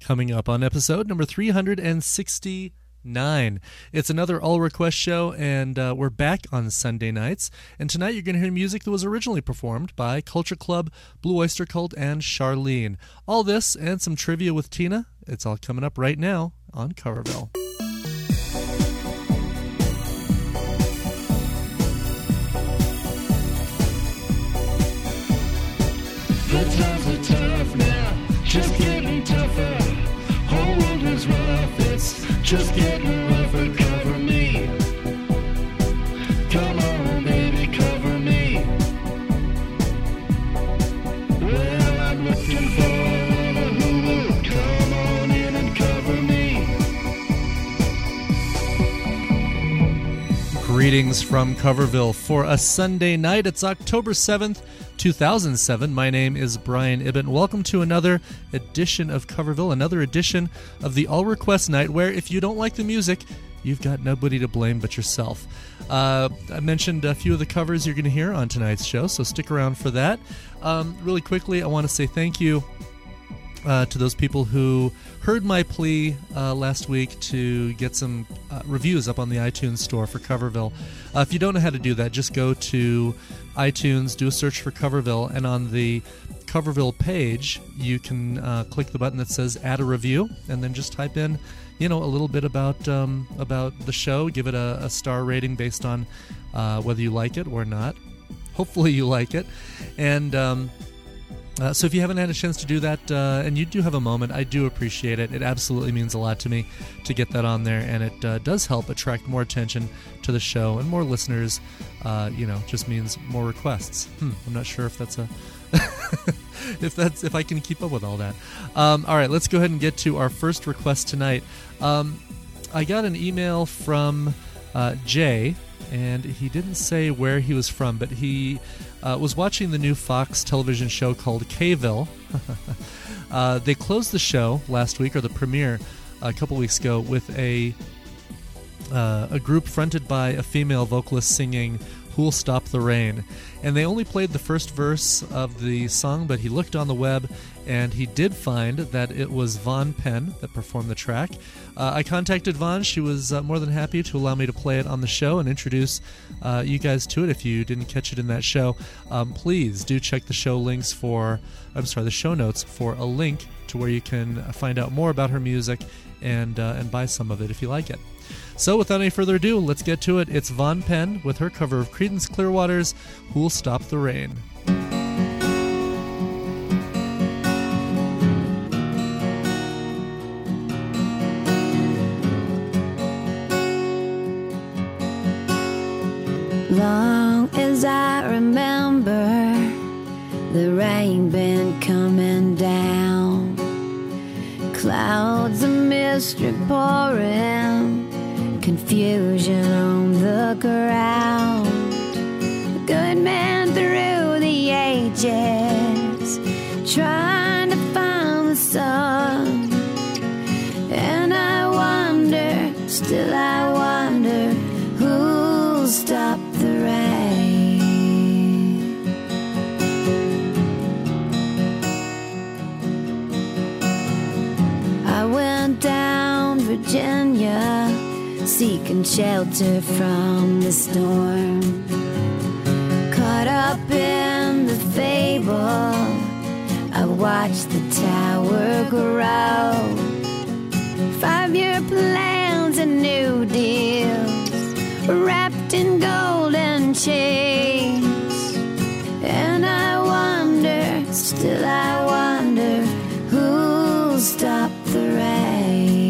coming up on episode number 369. It's another All Request show, and we're back on Sunday nights. And tonight you're going to hear music that was originally performed by Culture Club, Blue Oyster Cult, and Charlene. All this and some trivia with Tina, it's all coming up right now on Coverville. The times are tough now, just getting tougher. Whole world is rough, it's just getting rougher. Cover me, come on baby, cover me. Well, I'm looking for a lover who will come on in and cover me. Greetings from Coverville for a Sunday night. It's October 7th, 2007. My name is Brian Ibbott. Welcome to another edition of Coverville, another edition of the All Request Night, where if you don't like the music, you've got nobody to blame but yourself. I mentioned a few of the covers you're going to hear on tonight's show, so stick around for that. Really quickly, I want to say thank you to those people who heard my plea last week to get some reviews up on the iTunes store for Coverville. If you don't know how to do that, just go to iTunes, do a search for Coverville, and on the Coverville page, you can click the button that says Add a Review, and then just type in, a little bit about the show. Give it a star rating based on whether you like it or not. Hopefully you like it. And so if you haven't had a chance to do that, and you do have a moment, I do appreciate it. It absolutely means a lot to me to get that on there, and it does help attract more attention to the show and more listeners. Just means more requests. I'm not sure if that's if I can keep up with all that. All right, let's go ahead and get to our first request tonight. I got an email from Jay, and he didn't say where he was from, but he was watching the new Fox television show called K-ville. They closed the show last week, or the premiere a couple weeks ago, with a group fronted by a female vocalist singing Who'll Stop the Rain. And they only played the first verse of the song, but he looked on the web and he did find that it was Vaughn Penn that performed the track. I contacted Vaughn. She was more than happy to allow me to play it on the show and introduce you guys to it. If you didn't catch it in that show, please do check the show notes for a link to where you can find out more about her music and buy some of it if you like it. So without any further ado, let's get to it. It's Vaughn Penn with her cover of Creedence Clearwater's Who'll Stop the Rain. Long as I remember, the rain been coming down, clouds of mystery pouring, confusion on the ground. A good man through the ages, trying to find the sun. And I wonder, still I wonder, who'll stop the rain? I went down Virginia, seeking shelter from the storm. Caught up in the fable, I watched the tower grow. 5-year plans and new deals, wrapped in golden chains. And I wonder, still I wonder, who'll stop the rain?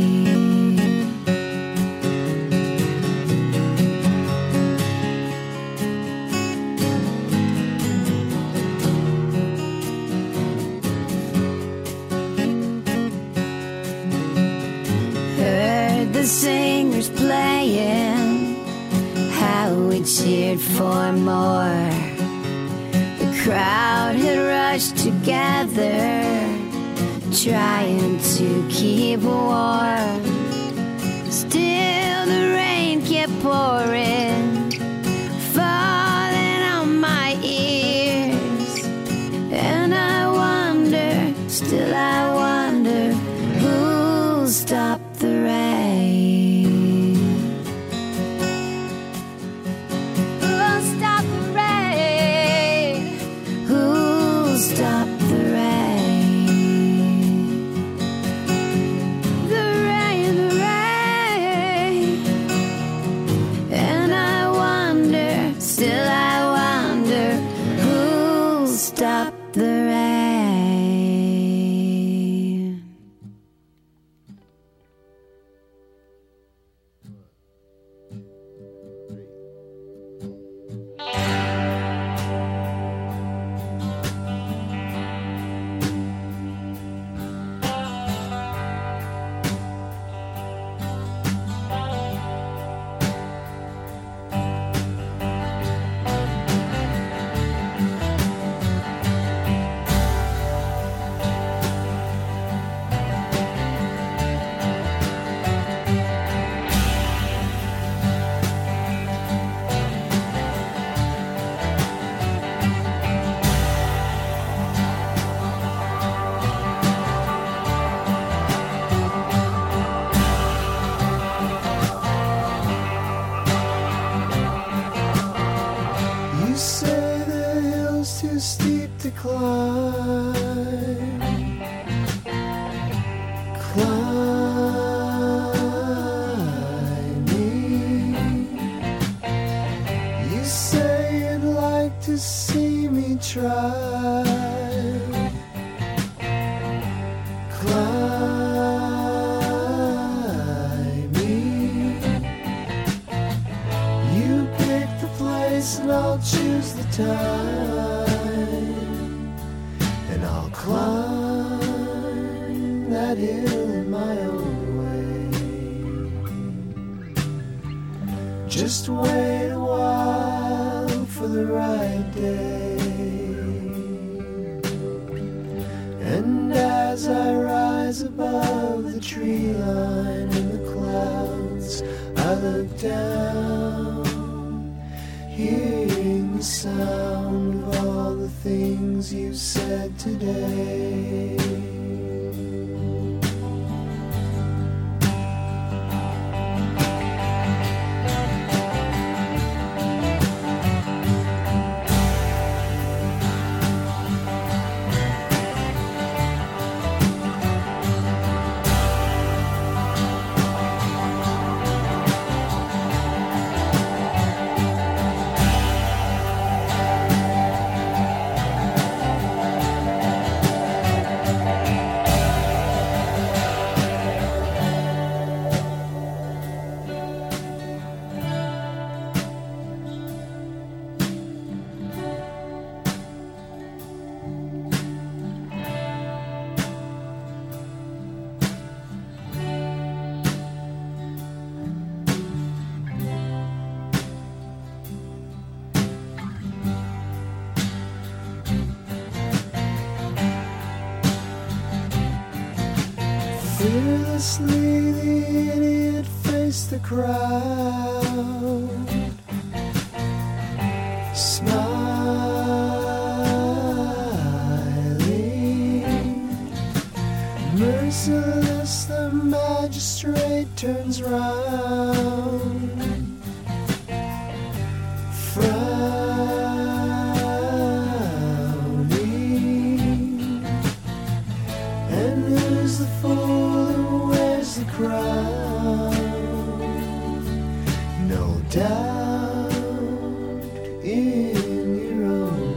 Heard the singers playing, how we cheered for more. The crowd had rushed together, trying to keep warm. Still the rain kept pouring, falling on my ears. And I wonder, still I wonder, who time, and I'll climb that hill in my own way. Just wait a while for the right day, and as I rise above the tree line and the clouds, I look down, hearing the sound of all the things you said today. Fearlessly the idiot faced the crowd, smiling. Merciless the magistrate turns round, frowning. And who's the fool who wears the crown? No doubt in your own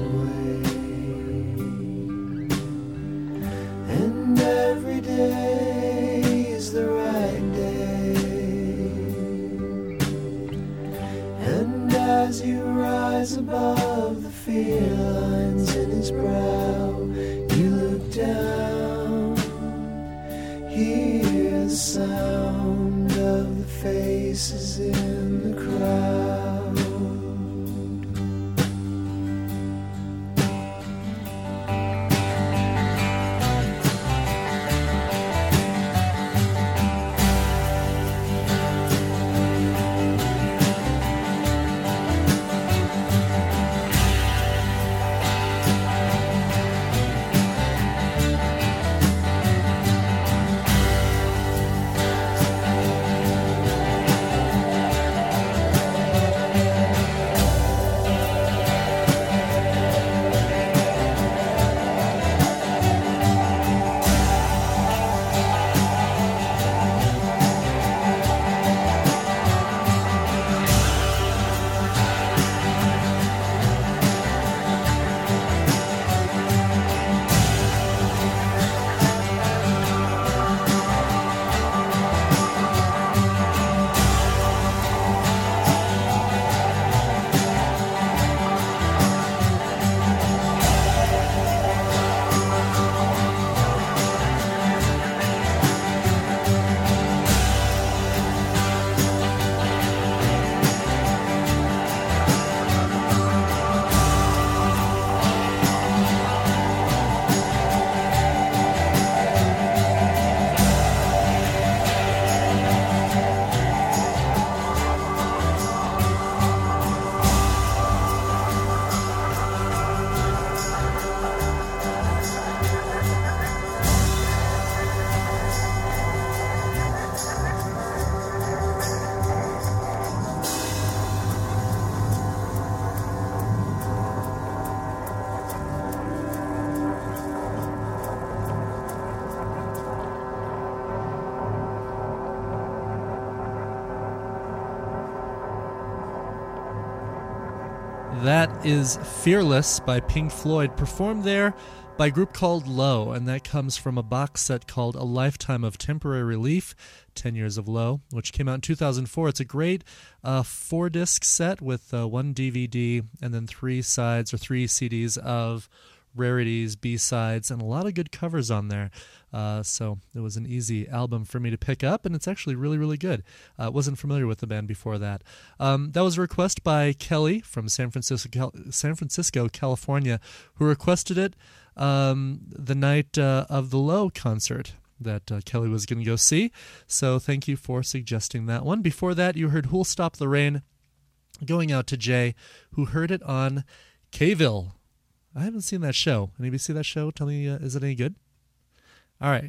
way. And every day is the right day. And as you rise above the fear lines in his brow, you look down, hear the sound of the faces in the crowd. That is Fearless by Pink Floyd, performed there by a group called Low, and that comes from a box set called A Lifetime of Temporary Relief, 10 Years of Low, which came out in 2004. It's a great 4-disc set with 1 DVD and then 3 sides or 3 CDs of rarities, B-sides, and a lot of good covers on there. So it was an easy album for me to pick up, and it's actually really, really good. Wasn't familiar with the band before that. That was a request by Kelly from San Francisco, California, who requested it the night of the Low concert that Kelly was going to go see. So thank you for suggesting that one. Before that, you heard Who'll Stop the Rain, going out to Jay, who heard it on K-ville. I haven't seen that show. Anybody see that show? Tell me, is it any good? All right.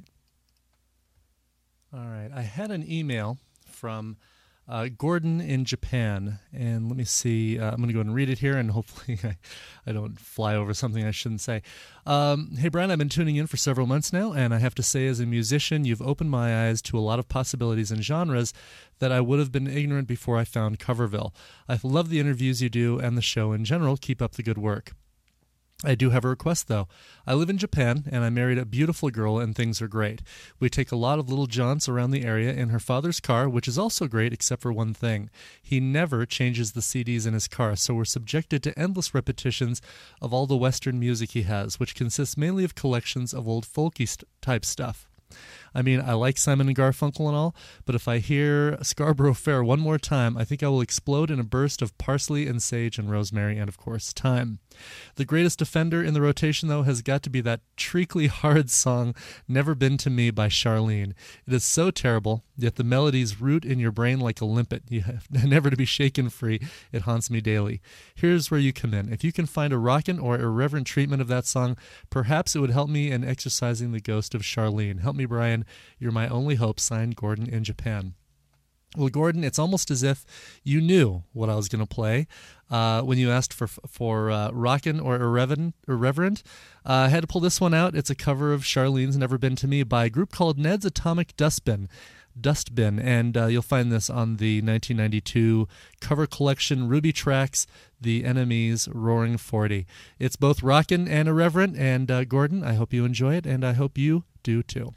I had an email from Gordon in Japan, and let me see. I'm going to go ahead and read it here, and hopefully I don't fly over something I shouldn't say. Hey, Brian, I've been tuning in for several months now, and I have to say, as a musician, you've opened my eyes to a lot of possibilities and genres that I would have been ignorant before I found Coverville. I love the interviews you do and the show in general. Keep up the good work. I do have a request, though. I live in Japan, and I married a beautiful girl, and things are great. We take a lot of little jaunts around the area in her father's car, which is also great, except for one thing. He never changes the CDs in his car, so we're subjected to endless repetitions of all the Western music he has, which consists mainly of collections of old folky-type stuff. I mean, I like Simon and Garfunkel and all, but if I hear Scarborough Fair one more time, I think I will explode in a burst of parsley and sage and rosemary and, of course, thyme. The greatest offender in the rotation, though, has got to be that treacly hard song, Never Been to Me by Charlene. It is so terrible, yet the melodies root in your brain like a limpet. You have never to be shaken free. It haunts me daily. Here's where you come in. If you can find a rockin' or irreverent treatment of that song, perhaps it would help me in exorcising the ghost of Charlene. Help me, Brian. You're my only hope. Signed, Gordon in Japan. Well, Gordon, it's almost as if you knew what I was going to play when you asked for rockin' or irreverent. I had to pull this one out. It's a cover of Charlene's Never Been to Me by a group called Ned's Atomic Dustbin, and you'll find this on the 1992 cover collection Ruby Tracks, The Enemy's Roaring 40. It's both rockin' and irreverent, and Gordon, I hope you enjoy it, and I hope you do too.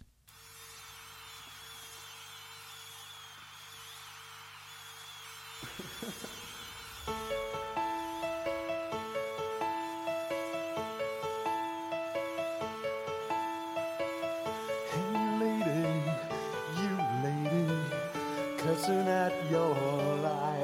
Cussing at your life.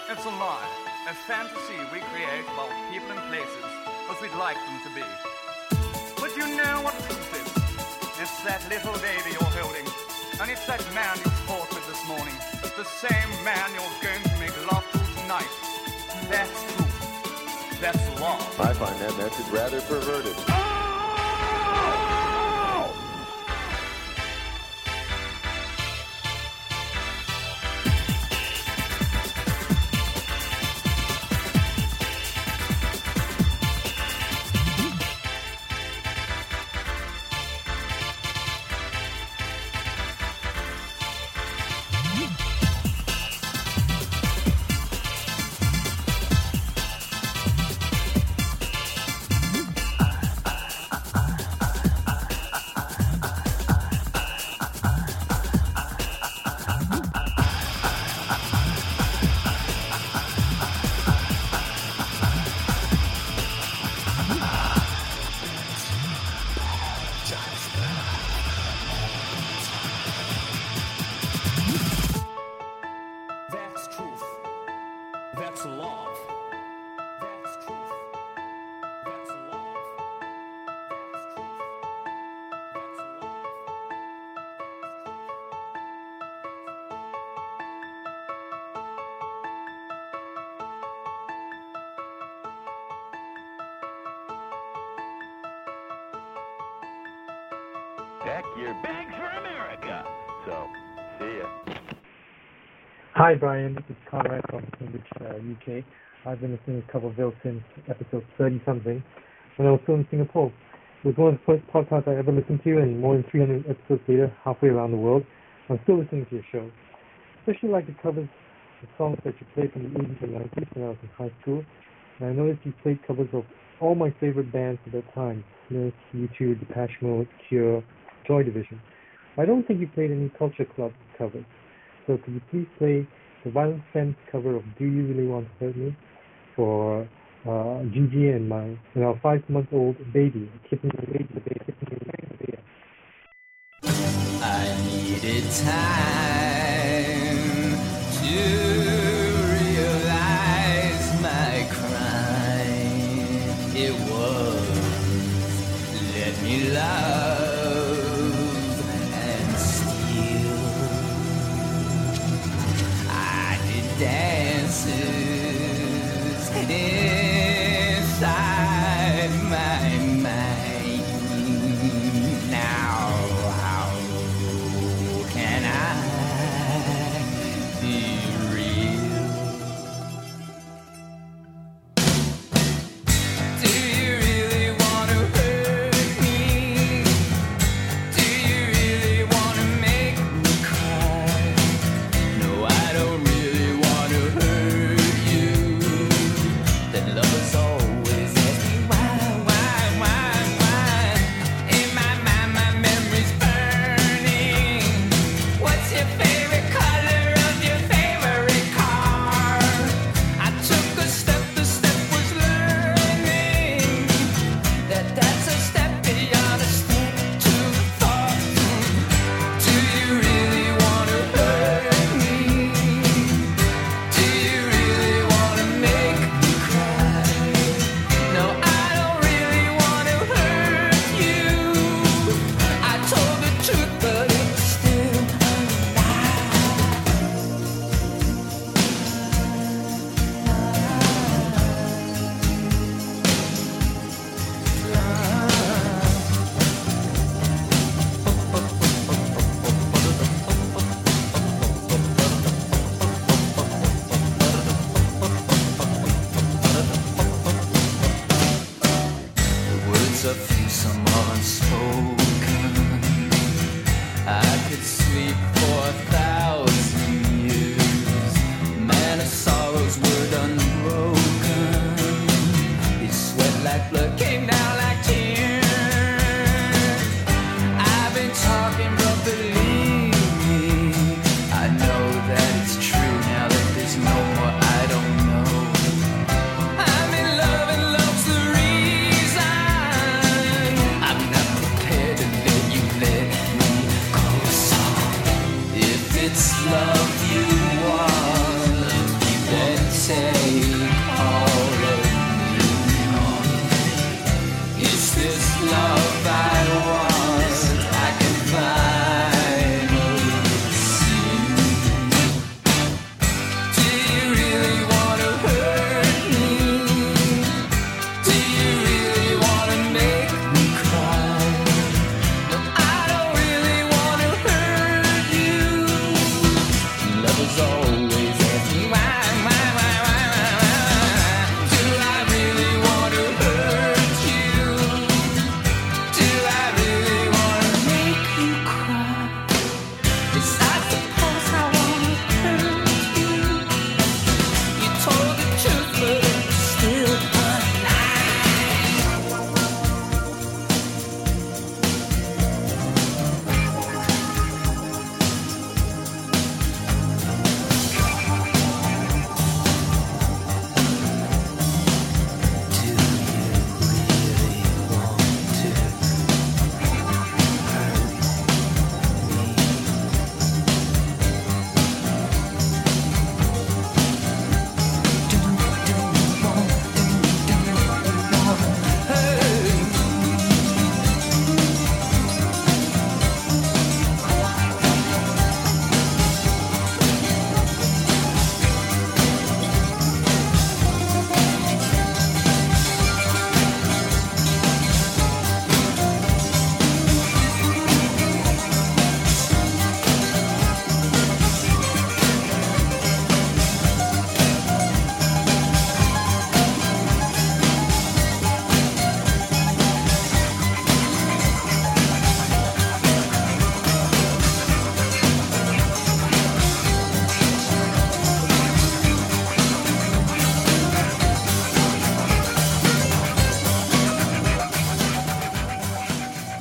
It's a lie, a fantasy we create about people and places as we'd like them to be. But you know what truth is? It's that little baby you're holding, and it's that man you fought with this morning, the same man you're going to make love to tonight. That's truth. That's love. I find that message rather perverted. Pack your bags for America. So, see ya. Hi, Brian. This is Conrad from Cambridge, UK. I've been listening to Coverville since episode 30-something, when I was still in Singapore. It was one of the first podcasts I ever listened to, and more than 300 episodes later, halfway around the world, I'm still listening to your show. Especially like the covers of songs that you played from the 80s and 90s when I was in high school. And I noticed you played covers of all my favorite bands at that time: Smith, U2, Depeche Mode, Cure, Joy Division. I don't think you played any Culture Club covers. So could you please play the Violent Femmes cover of Do You Really Want to Hurt Me for Gigi and our 5-month-old baby, Kitten the Baby. I needed time to realize my crime. It was let me love and steal. I did dances inside my mind. Now how can I be real? Do you really want to hurt me? Do you really want to make me cry? No, I don't really want to hurt you. Then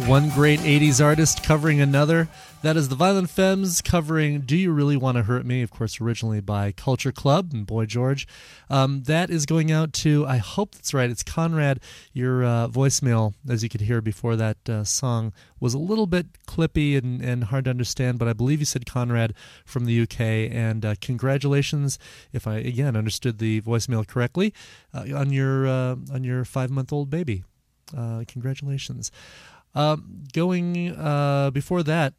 One great 80s artist covering another. That is the Violent Femmes covering Do You Really Want to Hurt Me? Of course, originally by Culture Club and Boy George. That is going out to, I hope that's right, it's Conrad. Your voicemail, as you could hear before that song, was a little bit clippy and hard to understand, but I believe you said Conrad from the UK. And congratulations, if I, again, understood the voicemail correctly, on your 5-month-old baby. Congratulations. Before that,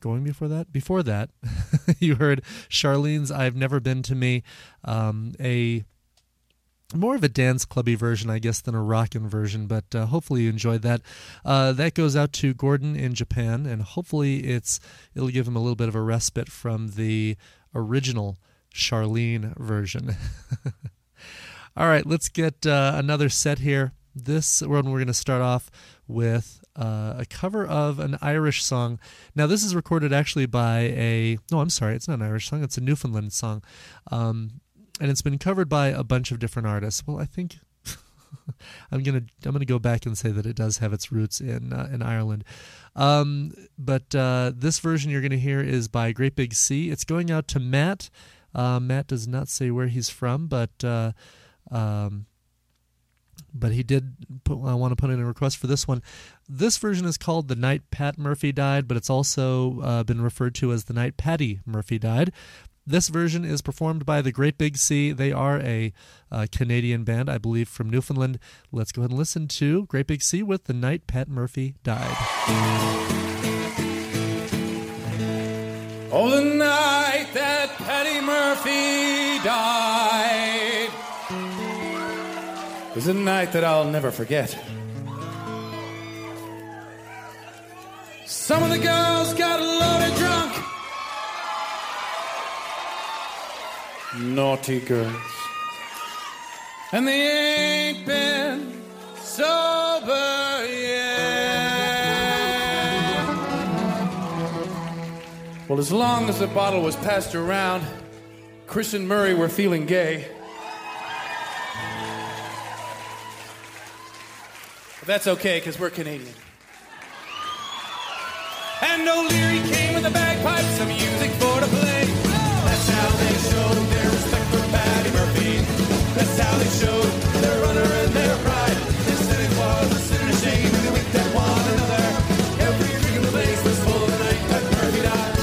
you heard Charlene's I've Never Been to Me, a more of a dance clubby version, I guess, than a rockin' version, but hopefully you enjoyed that. That goes out to Gordon in Japan, and hopefully it'll give him a little bit of a respite from the original Charlene version. All right, let's get another set here. This one we're going to start off with a cover of an Irish song. Now, this is recorded actually by it's not an Irish song, it's a Newfoundland song. And it's been covered by a bunch of different artists. Well, I think I'm gonna go back and say that it does have its roots in Ireland. But this version you're going to hear is by Great Big Sea. It's going out to Matt. Matt does not say where he's from, but he did want to put in a request for this one. This version is called The Night Pat Murphy Died, but it's also been referred to as The Night Paddy Murphy Died. This version is performed by the Great Big Sea. They are a Canadian band, I believe, from Newfoundland. Let's go ahead and listen to Great Big Sea with The Night Pat Murphy Died. Oh, the night that Paddy Murphy died was a night that I'll never forget. Some of the girls got loaded drunk. Naughty girls. And they ain't been sober yet. Well, as long as the bottle was passed around, Chris and Murray were feeling gay. But that's okay, because we're Canadian. And O'Leary came with the bagpipes, some music for to play. That's how they showed their respect for Paddy Murphy. That's how they showed their honor and their pride. They said it was a sin and a shame, and they winked at one another. Every drink in the place was full the night that Murphy died.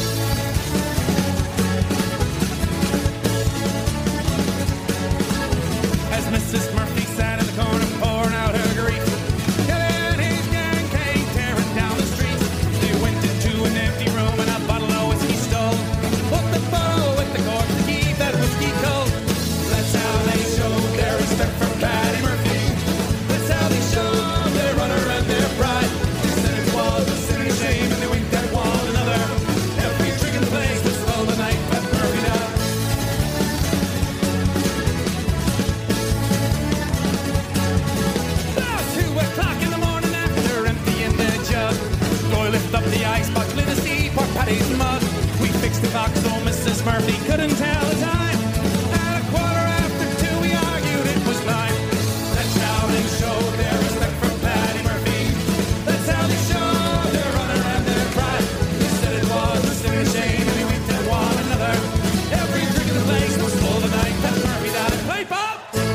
As Mrs. Murphy sat in the corner pouring out her grief, Kevin and his gang came tearing down the street. They went into an empty room and a bottle of whiskey stole. Put the bottle with the cork to keep that whiskey cold. That's how they showed their respect for Paddy Murphy. That's how they showed their honor and their pride. They said it was a sin and a shame, and they winked at one another. Every drink in the place was full the night that Murphy died. About 2 o'clock in the morning, after emptying the jug, Goy lifted up the icebox, lit a sea, pour Paddy's mug. We fixed the box so Mrs. Murphy couldn't tell the time. At 2:15, we argued it was 9. That's how they showed their respect for Paddy Murphy. That's how they showed their honor and their pride. They said it was a sin and a shame, and we winked at one another. Every drink in the place was full the night that Murphy died. Play pop!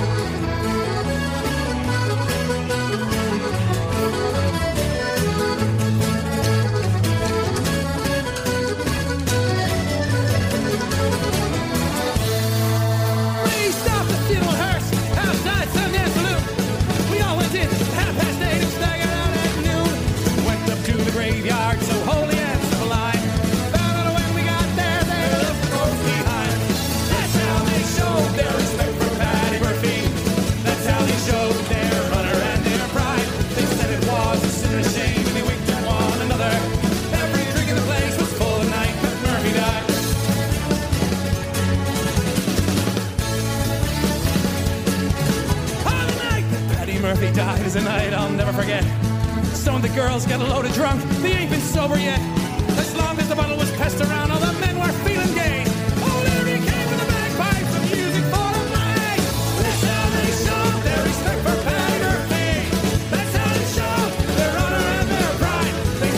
We stopped the funeral hearse outside Sundance Saloon. We all went in 8:30 and staggered out at noon. Went up to the graveyard, so holy and sublime. Found out when we got there, they left the corpse behind. That's how they showed their respect for Paddy Murphy. That's how they showed their honor and their pride. They said it was a sin and a shame, and they winked at one another. Every drink in the place was full the night that Murphy died. On the night that Paddy Murphy died is a night I'll never forget. Some of the girls got a load of drunk, they ain't been sober yet. As long as the bottle was passed around, all the men were feeling gay. O'Leary came with the bagpipes, some music for to play. That's how they showed their respect for Paddy Murphy. That's how they showed their honor and their pride. They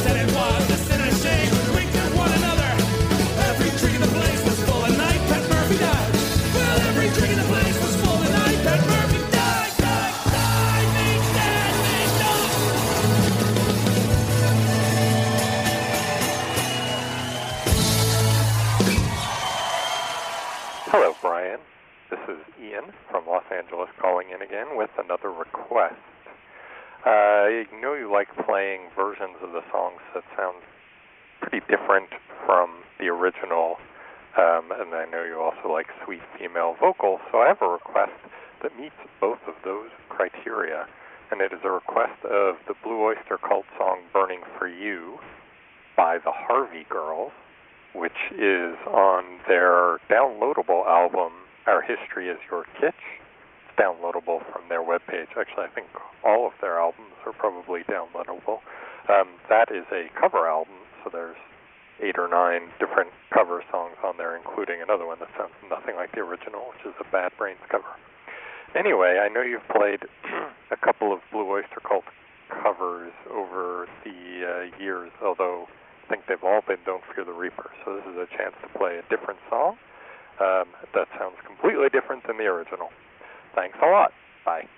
Damian from Los Angeles calling in again with another request. You know you like playing versions of the songs that sound pretty different from the original, and I know you also like sweet female vocals, so I have a request that meets both of those criteria, and it is a request of the Blue Oyster Cult song Burning for You by the Harvey Girls, which is on their downloadable album, Our History is Your Kitsch. It's downloadable from their webpage. Actually, I think all of their albums are probably downloadable. That is a cover album, so there's 8 or 9 different cover songs on there, including another one that sounds nothing like the original, which is a Bad Brains cover. Anyway, I know you've played a couple of Blue Oyster Cult covers over the years, although I think they've all been Don't Fear the Reaper, so this is a chance to play a different song that sounds completely different than the original. Thanks a lot. Bye.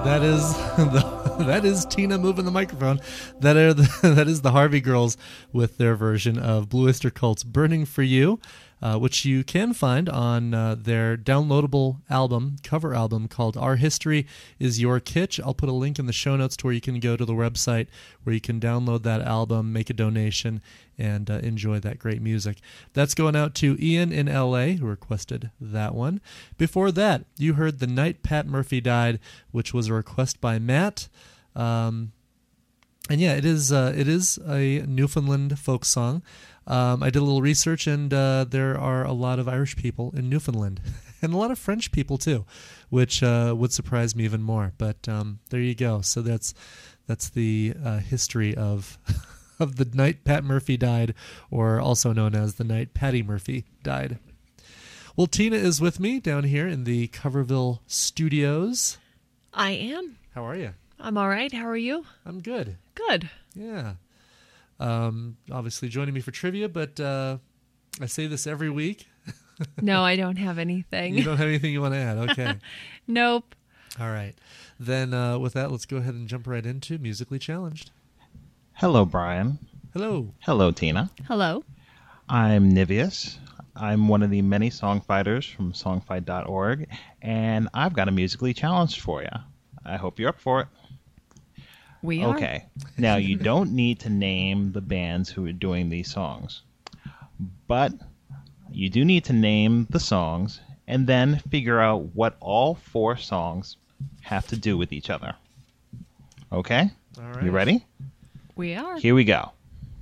That is that is Tina moving the microphone. That is the Harvey Girls with their version of Blue Oyster Cult's "Burning for You," which you can find on their downloadable cover album called "Our History Is Your Kitsch." I'll put a link in the show notes to where you can go to the website where you can download that album, make a donation, and enjoy that great music. That's going out to Ian in L.A., who requested that one. Before that, you heard "The Night Pat Murphy Died," which was a request by Matt. And yeah, it is a Newfoundland folk song. I did a little research, and there are a lot of Irish people in Newfoundland, and a lot of French people too, which would surprise me even more. But there you go. So that's the history of of the night Pat Murphy died, or also known as the night Patty Murphy died. Well, Tina is with me down here in the Coverville studios. I am. How are you? I'm all right. How are you? I'm good. Good. Yeah. Obviously joining me for trivia, but I say this every week. No, I don't have anything. You don't have anything you want to add? Okay. Nope. All right. Then with that, let's go ahead and jump right into Musically Challenged. Hello, Brian. Hello. Hello, Tina. Hello. I'm Nivius. I'm one of the many songfighters from songfight.org, and I've got a Musically Challenged for you. I hope you're up for it. We are. Okay. Now, you don't need to name the bands who are doing these songs, but you do need to name the songs and then figure out what all 4 songs have to do with each other. Okay? All right. You ready? We are. Here we go.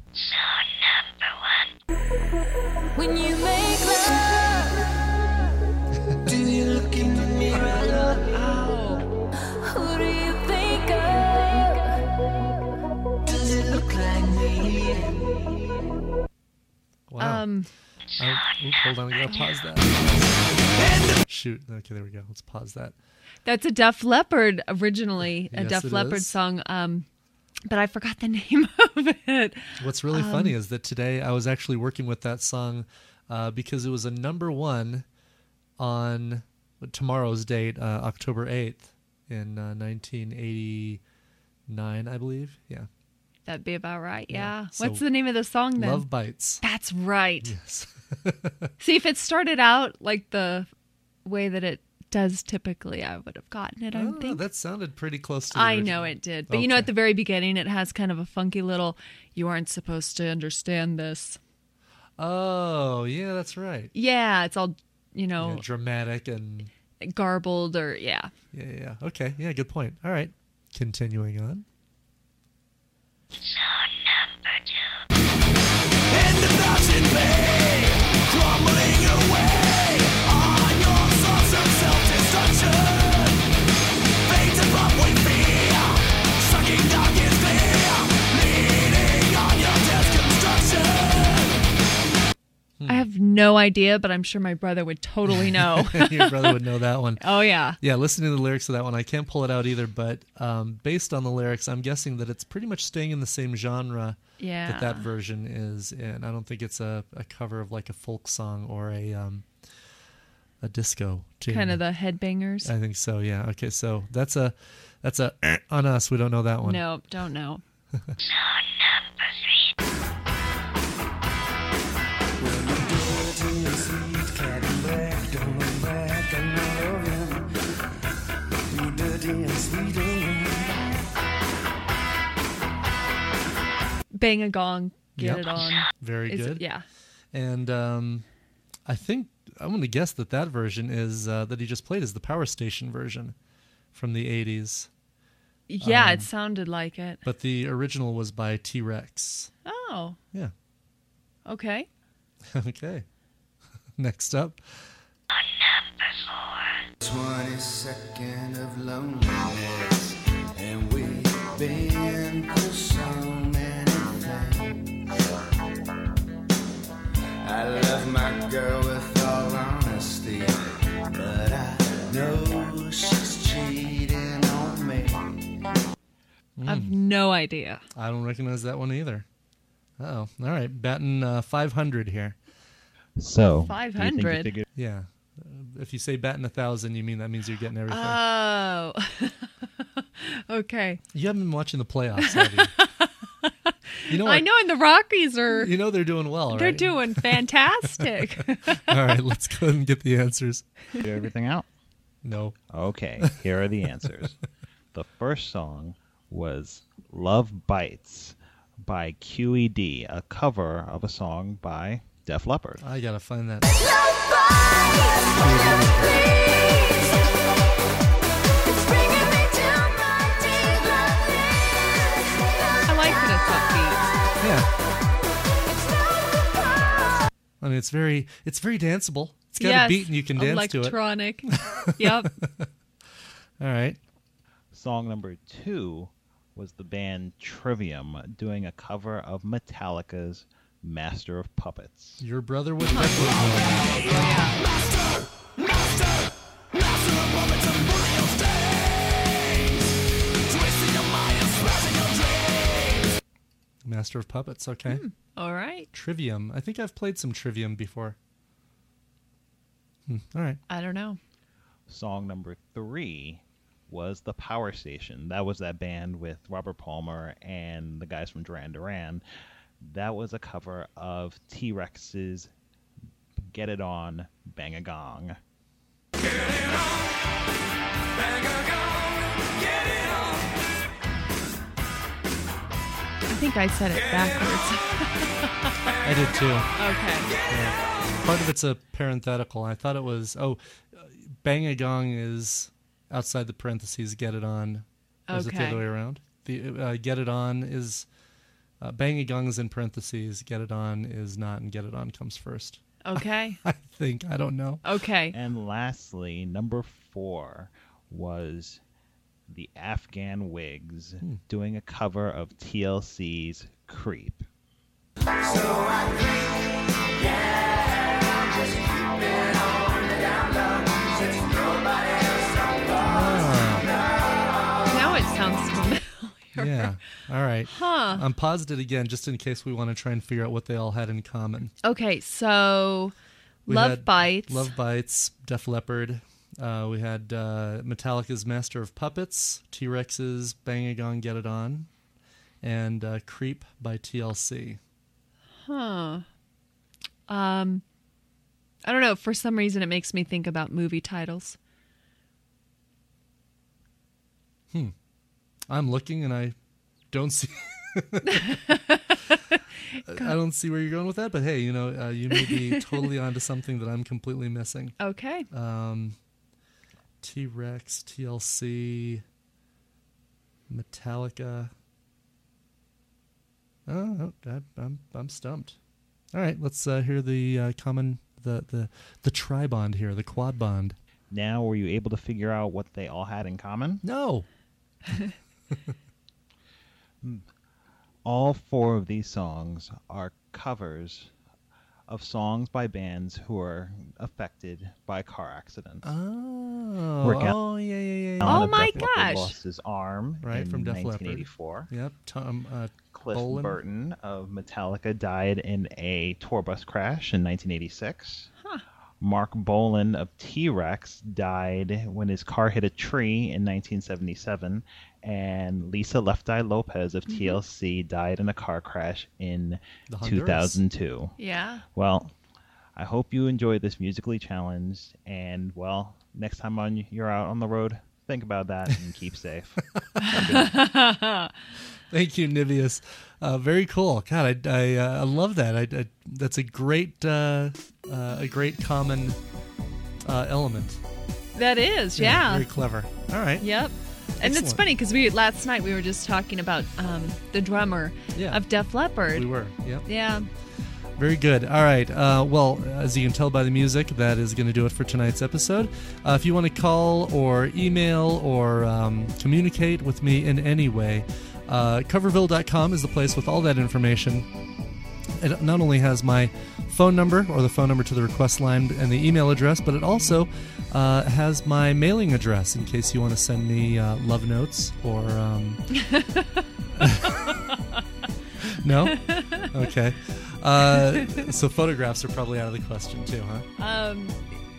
When you make love, do you look in the mirror? Who do you think of? Does it look like me? Wow. Hold on, I gotta pause that. Shoot. Okay, there we go. Let's pause that. That's a Def Leppard originally, a Yes, Def it Leppard is. song. But I forgot the name of it. What's really funny is that today I was actually working with that song because it was a number 1 on tomorrow's date, October 8th in 1989, I believe. Yeah. That'd be about right. Yeah. So, What's the name of the song then? Love Bites. That's right. Yes. See, if it started out like the way that it does typically, I would have gotten it, I Oh, think. that sounded pretty close to the I original. know it did. But you know, Okay. at the very beginning, it has kind of a funky little, you aren't supposed to understand this. Oh, yeah, that's right. Yeah, it's all, Yeah, dramatic and... garbled or, yeah. Yeah. Okay, yeah, good point. All right, continuing on. I have no idea, but I'm sure my brother would totally know. Your brother would know that one. Oh, yeah. Yeah, listening to the lyrics of that one, I can't pull it out either, but based on the lyrics, I'm guessing that it's pretty much staying in the same genre Yeah. that version is in. I don't think it's a cover of like a folk song or a disco tune. Kind of the headbangers. I think so, yeah. Okay, so that's a on us. We don't know that one. No, don't know. Bang a gong, get Yep. it on. Very Is- good. Yeah. And I think I'm going to guess that version is that he just played is the Power Station version from the 80s. Yeah, it sounded like it. But the original was by T-Rex. Oh, Yeah. okay. Okay. Next up. 22nd of loneliness, and we've been through so many things. I love my girl with all honesty, but I know she's cheating on me. I've no idea. I don't recognize that one either. Uh-oh. All right. Batting 500 here. So, 500? Yeah. If you say batting 1,000, you mean that means you're getting everything. Oh. Okay. You haven't been watching the playoffs, have you? You know what? I know, and the Rockies are. You know they're doing well, right? They're doing fantastic. All right, let's go ahead and get the answers. Get everything out? No. Okay, here are the answers. The first song was Love Bites by QED, a cover of a song by Def Leppard. I gotta find that. I like that Yeah. I mean, it's very danceable. It's got a beat and you can dance to it. Electronic. Yep. All right. Song number 2 was the band Trivium doing a cover of Metallica's Master of Puppets. Your brother would definitely know that. Master of Puppets, okay. All right. Trivium. I think I've played some Trivium before. All right. I don't know. Song number 3 was The Power Station. That was that band with Robert Palmer and the guys from Duran Duran. That was a cover of T-Rex's Get It On, Bang a Gong. I think I said it backwards. I did too. Okay. Yeah. Part of it's a parenthetical. I thought it was, Bang a Gong is outside the parentheses, Get It On. Or is it the other way around? The Get It On is, Bang a Gong is in parentheses, Get It On is not, and Get It On comes first. Okay. I think. I don't know. Okay. And lastly, number 4 was the Afghan Wigs doing a cover of TLC's Creep. So I creep, yeah, just keeping on the down low, since nobody else Now it sounds familiar. Yeah. All right. Huh. I'm paused it again just in case we want to try and figure out what they all had in common. Okay, so We Love had Bites. Love Bites, Def Leppard. We had Metallica's Master of Puppets, T-Rex's Bang a Gong, Get It On, and Creep by TLC. Huh. I don't know. For some reason, it makes me think about movie titles. I'm looking and I don't see. I don't see where you're going with that, but hey, you may be totally onto something that I'm completely missing. Okay. T-Rex, TLC, Metallica. Oh, I'm stumped. All right, let's hear the common the tri-bond here, the quad bond. Now, were you able to figure out what they all had in common? No. All 4 of these songs are covers of songs by bands who are affected by car accidents. Oh, yeah. Oh my Def Leppard gosh! lost his arm in from Def Leppard. 1984. Yep. Cliff Bolin. Burton of Metallica died in a tour bus crash in 1986. Mark Bolan of T-Rex died when his car hit a tree in 1977. And Lisa Left Eye Lopez of TLC died in a car crash in 2002. Yeah. Well, I hope you enjoyed this musically challenged. And, well, next time you're out on the road, think about that and keep safe. Thank you, Nivius. Very cool. God, I love that. That's a great common element. That is, yeah. Very clever. All right. Yep. And it's funny because last night we were just talking about the drummer of Def Leppard. We were. Yep. Yeah. Very good. All right. Well, as you can tell by the music, that is going to do it for tonight's episode. If you want to call or email or communicate with me in any way, Coverville.com is the place with all that information. It not only has my phone number or the phone number to the request line and the email address, but it also has my mailing address in case you want to send me love notes or... No? Okay. So photographs are probably out of the question too, huh?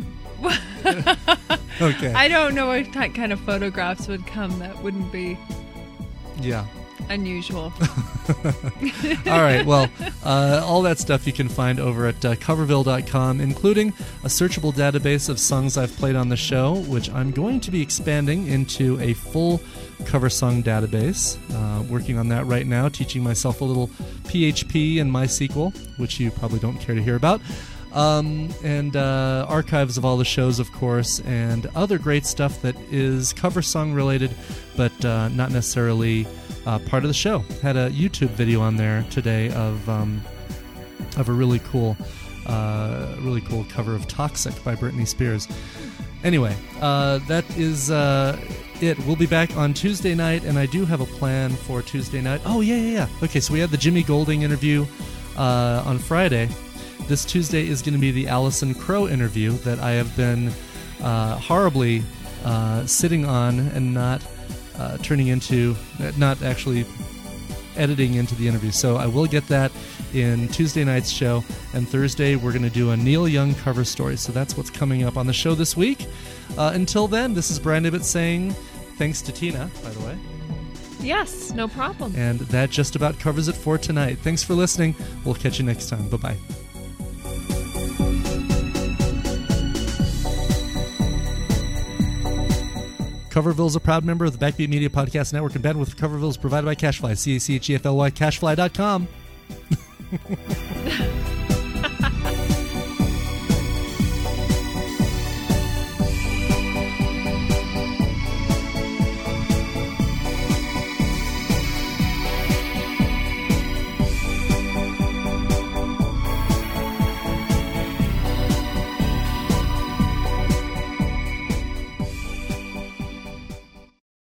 Okay. I don't know what kind of photographs would come that wouldn't be Yeah. Unusual. All right, well, all that stuff you can find over at coverville.com, including a searchable database of songs I've played on the show, which I'm going to be expanding into a full cover song database. Working on that right now, teaching myself a little PHP and MySQL, which you probably don't care to hear about. And archives of all the shows, of course, and other great stuff that is cover song related, but not necessarily part of the show. Had a YouTube video on there today of a really cool cover of "Toxic" by Britney Spears. Anyway, that is it. We'll be back on Tuesday night, and I do have a plan for Tuesday night. Oh yeah. Okay, so we had the Jimmy Golding interview on Friday. This Tuesday is going to be the Alison Crow interview that I have been horribly sitting on and not not actually editing into the interview. So I will get that in Tuesday night's show, and Thursday we're going to do a Neil Young cover story. So that's what's coming up on the show this week. Until then, this is Brian Ibbett saying thanks to Tina, by the way. Yes, no problem. And that just about covers it for tonight. Thanks for listening. We'll catch you next time. Bye-bye. Coverville is a proud member of the Backbeat Media Podcast Network, and bandwidth with Coverville is provided by Cashfly, CACHEFLY, Cashfly.com.